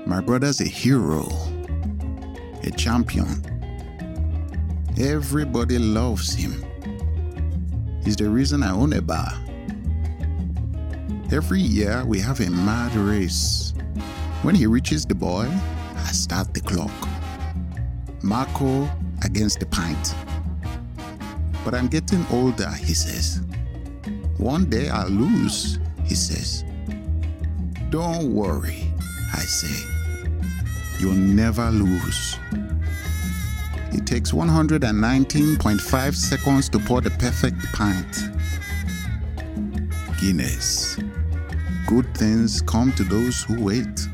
My brother's a hero, a champion. Everybody loves him. He's the reason I own a bar. Every year we have a mad race. When he reaches the boy, I start the clock. Marco against the pint. But I'm getting older, he says. One day I'll lose, he says. Don't worry, I say. You'll never lose. It takes 119.5 seconds to pour the perfect pint. Guinness. Good things come to those who wait.